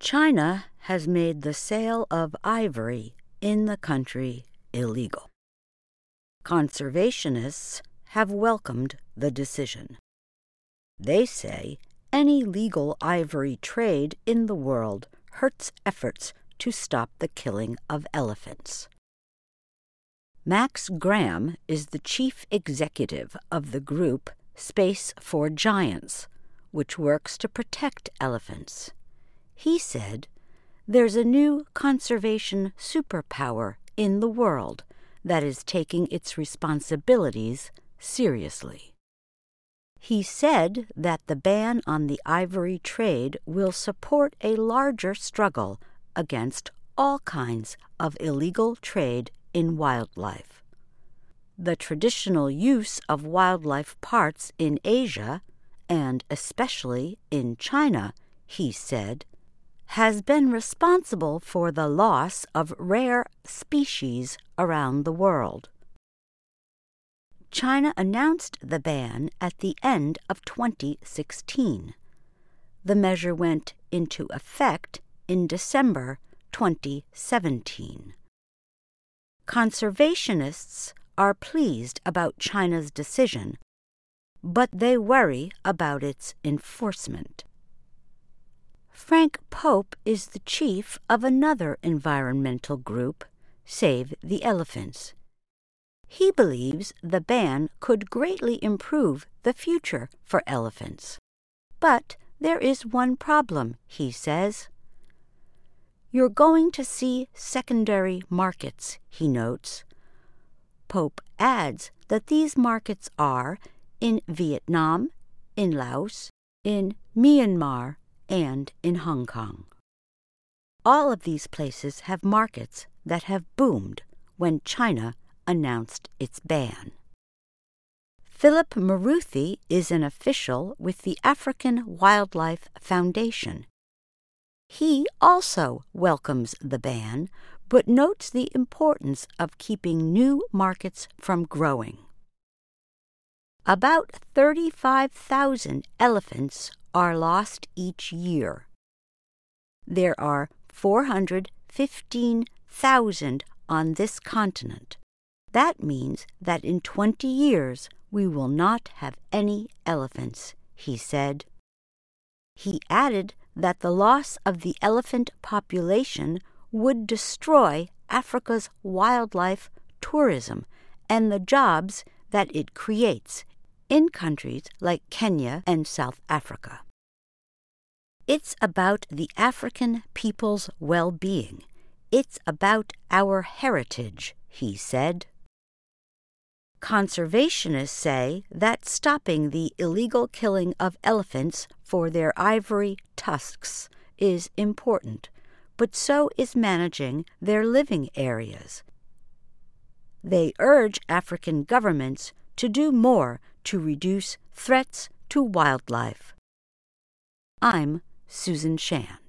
China has made the sale of ivory in the country illegal. Conservationists have welcomed the decision. They say any legal ivory trade in the world hurts efforts to stop the killing of elephants. Max Graham is the chief executive of the group Space for Giants, which works to protect elephants. He said, "There's a new conservation superpower in the world that is taking its responsibilities seriously." He said that the ban on the ivory trade will support a larger struggle against all kinds of illegal trade in wildlife. The traditional use of wildlife parts in Asia, and especially in China, he said, has been responsible for the loss of rare species around the world. China announced the ban at the end of 2016. The measure went into effect in December 2017. Conservationists are pleased about China's decision, but they worry about its enforcement. Frank Pope is the chief of another environmental group, Save the Elephants. He believes the ban could greatly improve the future for elephants. But there is one problem, he says. You're going to see secondary markets, he notes. Pope adds that these markets are in Vietnam, in Laos, in Myanmar, and in Hong Kong. All of these places have markets that have boomed when China announced its ban. Philip Maruthi is an official with the African Wildlife Foundation. He also welcomes the ban, but notes the importance of keeping new markets from growing. About 35,000 elephants are lost each year. There are 415,000 on this continent. That means that in 20 years we will not have any elephants, he said. He added that the loss of the elephant population would destroy Africa's wildlife tourism and the jobs that it creates in countries like Kenya and South Africa. It's about the African people's well-being. It's about our heritage, he said. Conservationists say that stopping the illegal killing of elephants for their ivory tusks is important, but so is managing their living areas. They urge African governments to do more to reduce threats to wildlife. I'm Susan Shan.